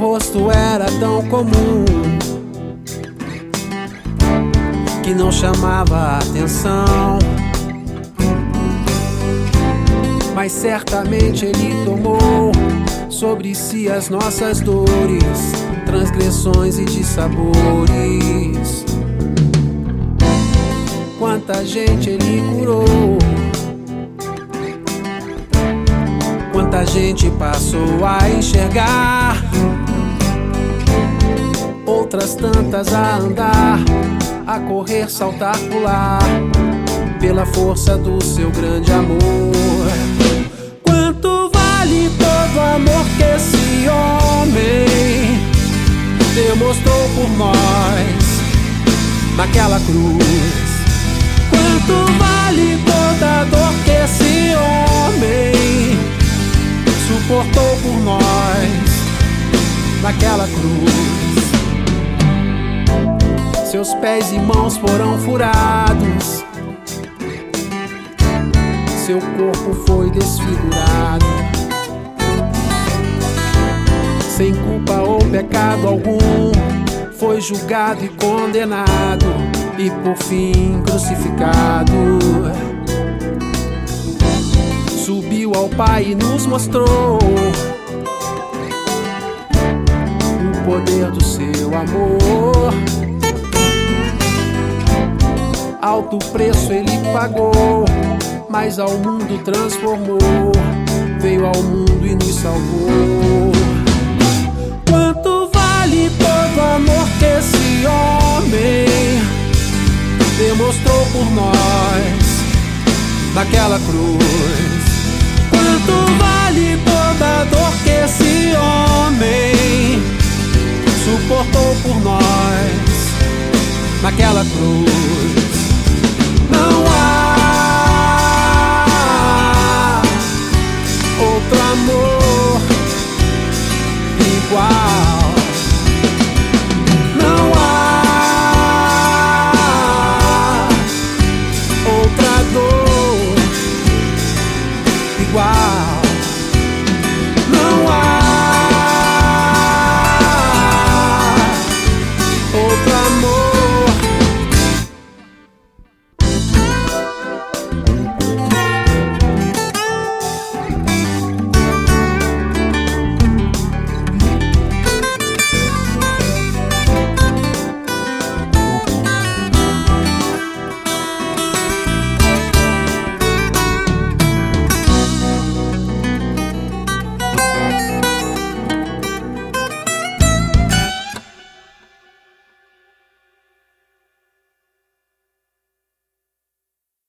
rosto era tão comum que não chamava a atenção, mas certamente ele tomou sobre si as nossas dores, transgressões e dissabores. Quanta gente ele curou, quanta gente passou a enxergar, outras tantas a andar, a correr, saltar, pular, pela força do seu grande amor. Quanto vale todo o amor que esse homem demonstrou por nós naquela cruz? Quanto vale toda a dor que esse homem suportou por nós naquela cruz? Seus pés e mãos foram furados, seu corpo foi desfigurado, sem culpa ou pecado algum, foi julgado e condenado, e por fim crucificado. Subiu ao Pai e nos mostrou o poder do seu amor. Alto preço ele pagou, mas ao mundo transformou, veio ao mundo e nos salvou. Quanto vale todo o amor que esse homem demonstrou por nós naquela cruz? Quanto vale toda a dor que esse homem suportou por nós naquela cruz?